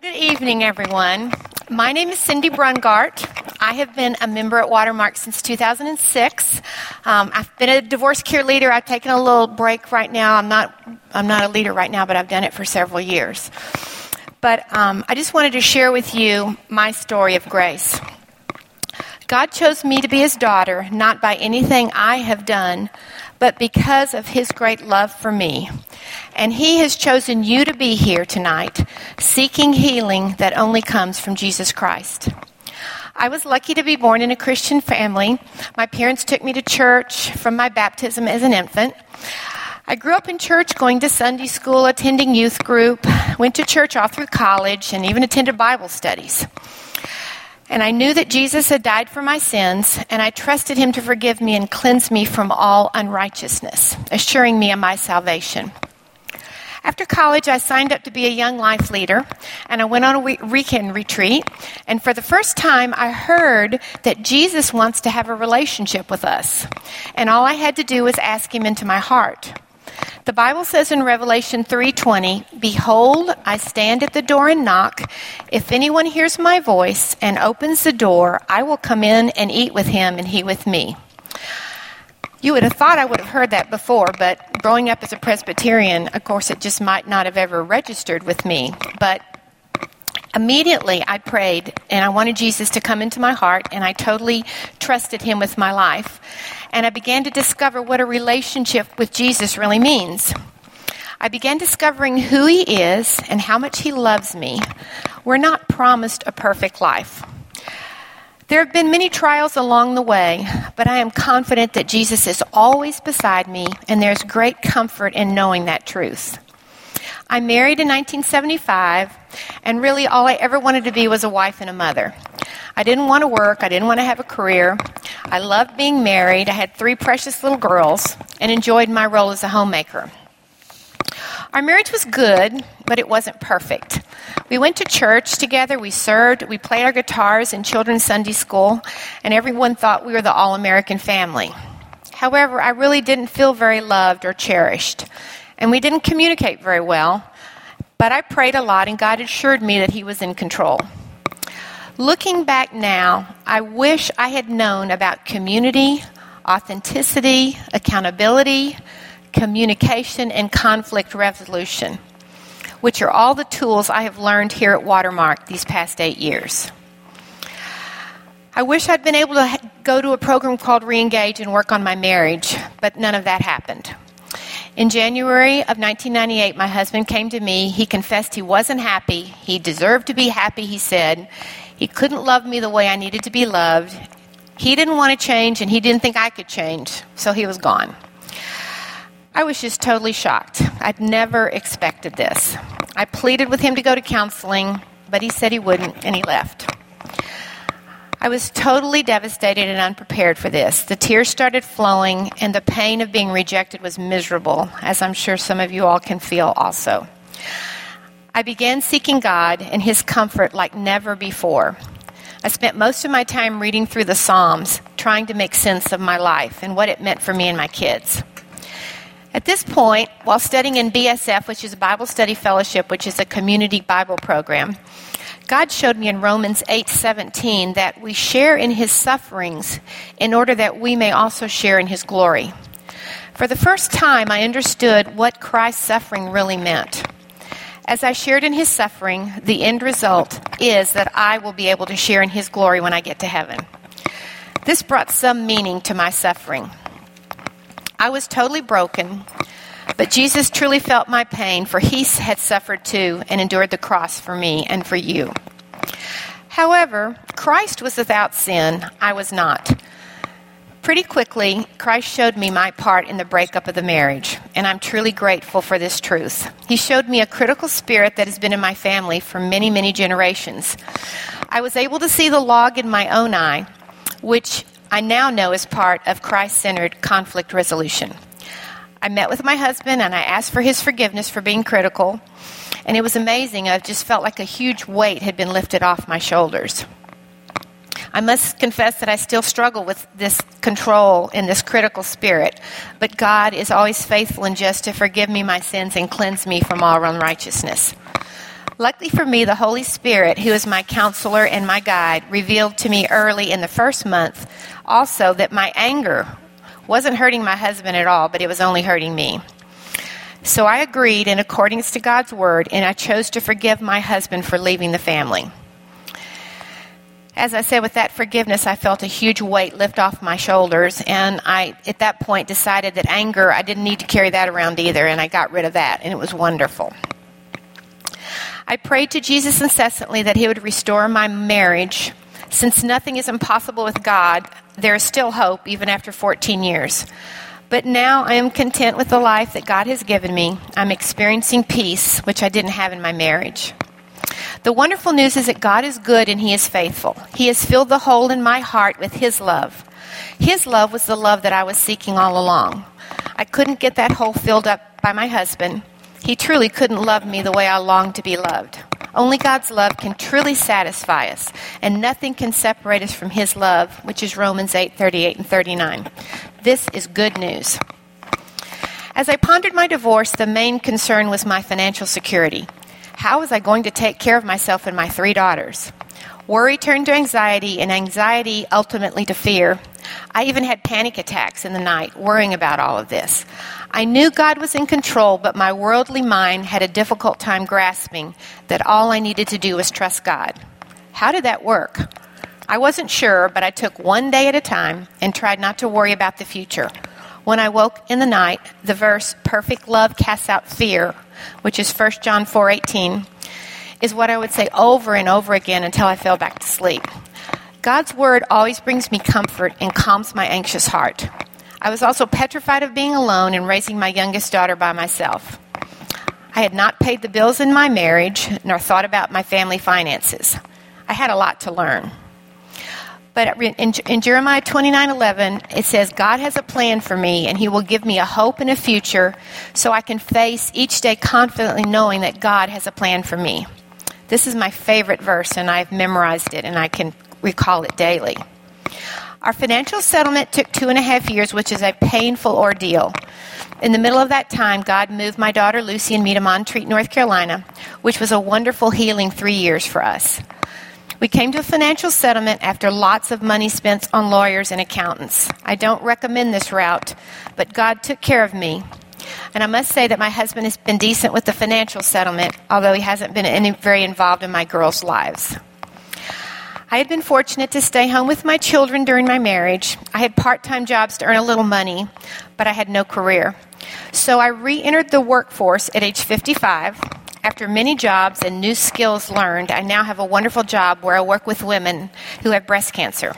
Good evening, everyone. My name is Cindy Brungart. I have been a member at Watermark since 2006. I've been a divorce care leader. I've taken a little break right now. I'm not a leader right now, but I've done it for several years. But I just wanted to share with you my story of grace. God chose me to be his daughter, not by anything I have done, but because of his great love for me. And he has chosen you to be here tonight, seeking healing that only comes from Jesus Christ. I was lucky to be born in a Christian family. My parents took me to church from my baptism as an infant. I grew up in church, going to Sunday school, attending youth group, went to church all through college, and even attended Bible studies. And I knew that Jesus had died for my sins, and I trusted him to forgive me and cleanse me from all unrighteousness, assuring me of my salvation. After college, I signed up to be a young life leader, and I went on a weekend retreat. And for the first time, I heard that Jesus wants to have a relationship with us. And all I had to do was ask him into my heart. The Bible says in Revelation 3:20, "Behold, I stand at the door and knock. If anyone hears my voice and opens the door, I will come in and eat with him and he with me." You would have thought I would have heard that before, but growing up as a Presbyterian, of course, it just might not have ever registered with me. But immediately I prayed, and I wanted Jesus to come into my heart, and I totally trusted him with my life. And I began to discover what a relationship with Jesus really means. I began discovering who he is and how much he loves me. We're not promised a perfect life. There have been many trials along the way, but I am confident that Jesus is always beside me, and there's great comfort in knowing that truth. I married in 1975, and really all I ever wanted to be was a wife and a mother. I didn't want to work. I didn't want to have a career. I loved being married. I had 3 precious little girls and enjoyed my role as a homemaker. Our marriage was good, but it wasn't perfect. We went to church together, we served, we played our guitars in children's Sunday school, and everyone thought we were the all-American family. However, I really didn't feel very loved or cherished, and we didn't communicate very well, but I prayed a lot, and God assured me that he was in control. Looking back now, I wish I had known about community, authenticity, accountability, communication, and conflict resolution, which are all the tools I have learned here at Watermark these past 8 years. I wish I'd been able to go to a program called Reengage and work on my marriage, but none of that happened. In January of 1998, my husband came to me. He confessed he wasn't happy. He deserved to be happy, he said. He couldn't love me the way I needed to be loved. He didn't want to change, and he didn't think I could change, so he was gone. I was just totally shocked. I'd never expected this. I pleaded with him to go to counseling, but he said he wouldn't, and he left. I was totally devastated and unprepared for this. The tears started flowing, and the pain of being rejected was miserable, as I'm sure some of you all can feel also. I began seeking God and his comfort like never before. I spent most of my time reading through the Psalms, trying to make sense of my life and what it meant for me and my kids. At this point, while studying in BSF, which is a Bible Study Fellowship, which is a community Bible program, God showed me in Romans 8:17 that we share in his sufferings in order that we may also share in his glory. For the first time, I understood what Christ's suffering really meant. As I shared in his suffering, the end result is that I will be able to share in his glory when I get to heaven. This brought some meaning to my suffering. I was totally broken, but Jesus truly felt my pain, for he had suffered too and endured the cross for me and for you. However, Christ was without sin. I was not. Pretty quickly, Christ showed me my part in the breakup of the marriage, and I'm truly grateful for this truth. He showed me a critical spirit that has been in my family for many, many generations. I was able to see the log in my own eye, which I now know is part of Christ-centered conflict resolution. I met with my husband and I asked for his forgiveness for being critical, and it was amazing. I just felt like a huge weight had been lifted off my shoulders. I must confess that I still struggle with this control and this critical spirit, but God is always faithful and just to forgive me my sins and cleanse me from all unrighteousness. Luckily for me, the Holy Spirit, who is my counselor and my guide, revealed to me early in the first month also that my anger wasn't hurting my husband at all, but it was only hurting me. So I agreed in accordance to God's word, and I chose to forgive my husband for leaving the family. As I said, with that forgiveness, I felt a huge weight lift off my shoulders, and I, at that point, decided that anger, I didn't need to carry that around either, and I got rid of that, and it was wonderful. I prayed to Jesus incessantly that he would restore my marriage. Since nothing is impossible with God, there is still hope even after 14 years. But now I am content with the life that God has given me. I'm experiencing peace, which I didn't have in my marriage. The wonderful news is that God is good and he is faithful. He has filled the hole in my heart with his love. His love was the love that I was seeking all along. I couldn't get that hole filled up by my husband. He truly couldn't love me the way I longed to be loved. Only God's love can truly satisfy us, and nothing can separate us from his love, which is Romans 8:38 and 39. This is good news. As I pondered my divorce, the main concern was my financial security. How was I going to take care of myself and my 3 daughters? Worry turned to anxiety, and anxiety ultimately to fear. I even had panic attacks in the night, worrying about all of this. I knew God was in control, but my worldly mind had a difficult time grasping that all I needed to do was trust God. How did that work? I wasn't sure, but I took one day at a time and tried not to worry about the future. When I woke in the night, the verse, perfect love casts out fear, which is 1 John 4:18, is what I would say over and over again until I fell back to sleep. God's word always brings me comfort and calms my anxious heart. I was also petrified of being alone and raising my youngest daughter by myself. I had not paid the bills in my marriage nor thought about my family finances. I had a lot to learn. But in Jeremiah 29:11, it says, God has a plan for me, and he will give me a hope and a future so I can face each day confidently knowing that God has a plan for me. This is my favorite verse, and I've memorized it, and I can recall it daily. Our financial settlement took 2.5 years, which is a painful ordeal. In the middle of that time, God moved my daughter Lucy and me to Montreat, North Carolina, which was a wonderful healing 3 years for us. We came to a financial settlement after lots of money spent on lawyers and accountants. I don't recommend this route, but God took care of me. And I must say that my husband has been decent with the financial settlement, although he hasn't been very involved in my girls' lives. I had been fortunate to stay home with my children during my marriage. I had part-time jobs to earn a little money, but I had no career. So I re-entered the workforce at age 55. After many jobs and new skills learned, I now have a wonderful job where I work with women who have breast cancer.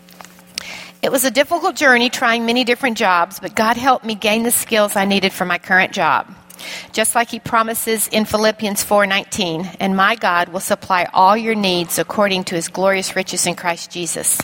It was a difficult journey trying many different jobs, but God helped me gain the skills I needed for my current job. Just like he promises in Philippians 4:19, and my God will supply all your needs according to his glorious riches in Christ Jesus.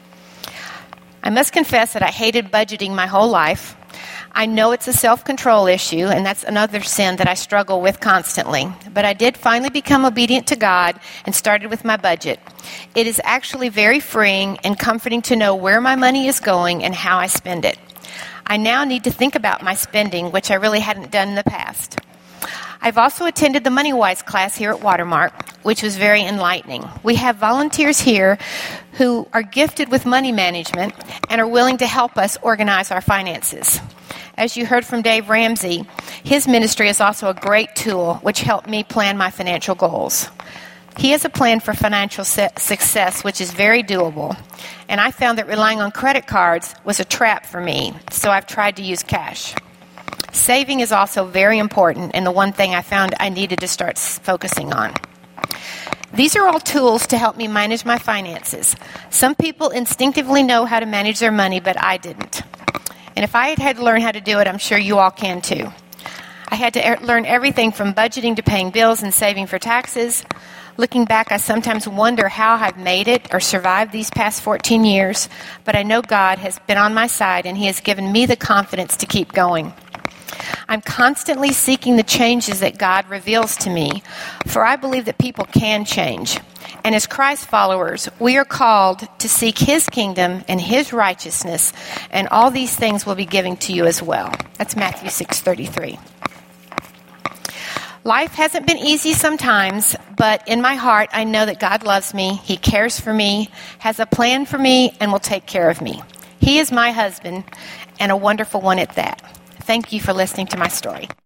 I must confess that I hated budgeting my whole life. I know it's a self-control issue, and that's another sin that I struggle with constantly. But I did finally become obedient to God and started with my budget. It is actually very freeing and comforting to know where my money is going and how I spend it. I now need to think about my spending, which I really hadn't done in the past. I've also attended the MoneyWise class here at Watermark, which was very enlightening. We have volunteers here who are gifted with money management and are willing to help us organize our finances. As you heard from Dave Ramsey, his ministry is also a great tool which helped me plan my financial goals. He has a plan for financial success, which is very doable. And I found that relying on credit cards was a trap for me, so I've tried to use cash. Saving is also very important, and the one thing I found I needed to start focusing on. These are all tools to help me manage my finances. Some people instinctively know how to manage their money, but I didn't. And if I had to learn how to do it, I'm sure you all can too. I had to learn everything from budgeting to paying bills and saving for taxes. Looking back, I sometimes wonder how I've made it or survived these past 14 years, but I know God has been on my side and he has given me the confidence to keep going. I'm constantly seeking the changes that God reveals to me, for I believe that people can change. And as Christ followers, we are called to seek his kingdom and his righteousness, and all these things will be given to you as well. That's Matthew 6:33. Life hasn't been easy sometimes, but in my heart, I know that God loves me. He cares for me, has a plan for me, and will take care of me. He is my husband, and a wonderful one at that. Thank you for listening to my story.